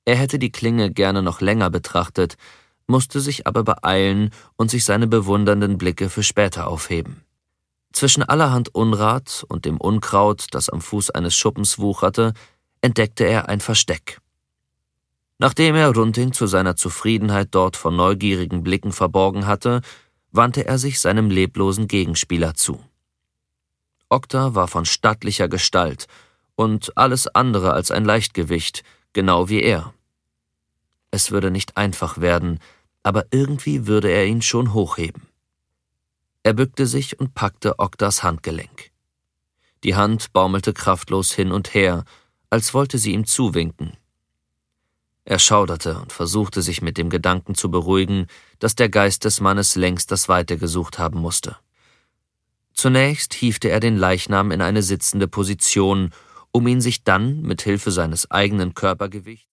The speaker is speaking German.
Er hätte die Klinge gerne noch länger betrachtet, musste sich aber beeilen und sich seine bewundernden Blicke für später aufheben. Zwischen allerhand Unrat und dem Unkraut, das am Fuß eines Schuppens wucherte, entdeckte er ein Versteck. Nachdem er Runting zu seiner Zufriedenheit dort vor neugierigen Blicken verborgen hatte, wandte er sich seinem leblosen Gegenspieler zu. Okta war von stattlicher Gestalt und alles andere als ein Leichtgewicht, genau wie er. Es würde nicht einfach werden, aber irgendwie würde er ihn schon hochheben. Er bückte sich und packte Oktas Handgelenk. Die Hand baumelte kraftlos hin und her, als wollte sie ihm zuwinken. Er schauderte und versuchte sich mit dem Gedanken zu beruhigen, dass der Geist des Mannes längst das Weite gesucht haben musste. Zunächst hiefte er den Leichnam in eine sitzende Position, um ihn sich dann mit Hilfe seines eigenen Körpergewichts